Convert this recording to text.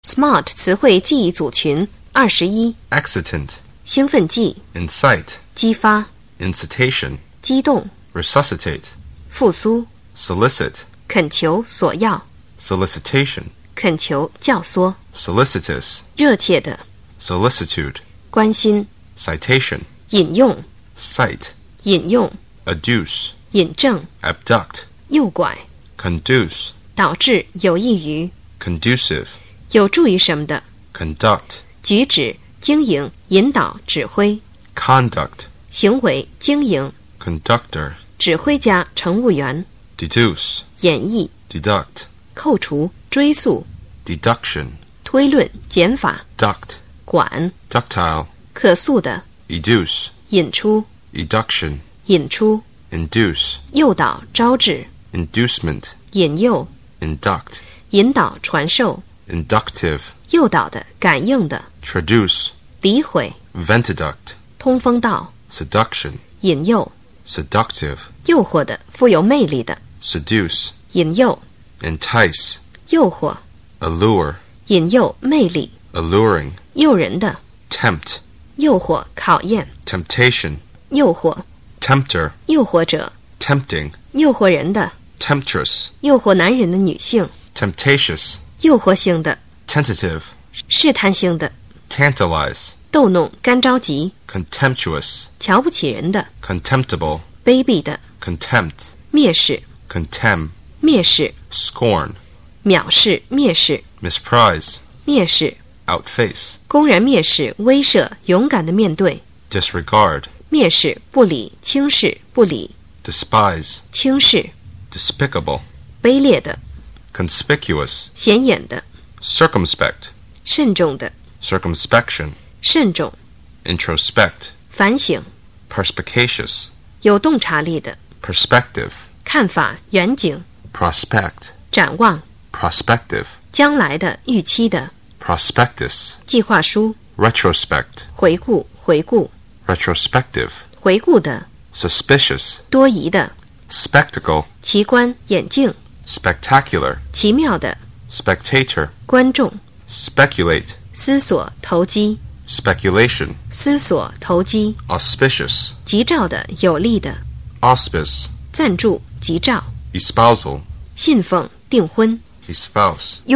SMART 词汇记忆组群21 excitant, 兴奋剂 incite, 激发 incitation, 激动 resuscitate, 复苏 solicit, 恳求索要 solicitation, 恳求教唆 solicitous, 热切的 solicitude, 关心 citation, 引用 cite, 引用 adduce, 引证 abduct, 诱拐 conduce, 导致有益于 conducive, 有助于什么的 conduct, 举止经营引导指挥 conduct, 行为经营 conductor, 指挥家乘务员 deduce, 演绎 deduct, 扣除追溯 deduction, 推论减法 duct, 管 ductile, 可塑的 educe, 引出 eduction, 引出 induce, 诱导招致 inducement, 引诱 induct, 引导传授 inductive, 诱导的感应的 traduce, 诋毁 ventiduct, 通风道 seduction, 引诱 seductive, 诱惑的富有魅力的 seduce, 引诱 entice, 诱惑 allure, 引诱魅力 alluring, 诱人的 tempt, 诱惑考验 temptation, 诱惑 tempter, 诱惑者 tempting, 诱惑人的 temptress, 诱惑男人的女性 temptatious, 诱惑性的 tentative, 试探性的 tantalize, 逗弄干着急 contemptuous, 瞧不起人的 contemptible, 卑鄙的 contempt, 蔑视 contemn, 蔑视 scorn, 藐视蔑视 misprise, 蔑视 outface, 公然蔑视威慑勇敢的面对 disregard, 蔑视不理轻视不理 despise, 轻视 despicable, 卑劣的 conspicuous, 显眼的 circumspect, 慎重的 circumspection, 慎重 introspect, 反省 perspicacious, 有洞察力的 perspective, 看法远景 prospect, 展望 prospective, 将来的预期的 prospectus, 计划书 retrospect, 回顾 retrospective, 回顾的 suspicious, 多疑的 spectacle, 奇观眼镜 spectacular, 奇妙的 spectator, 观众 speculate, 思索投机 speculation, 思索投机 auspicious, 吉兆的有利的 auspice, 赞助吉兆 espousal, 信奉订婚 espouse.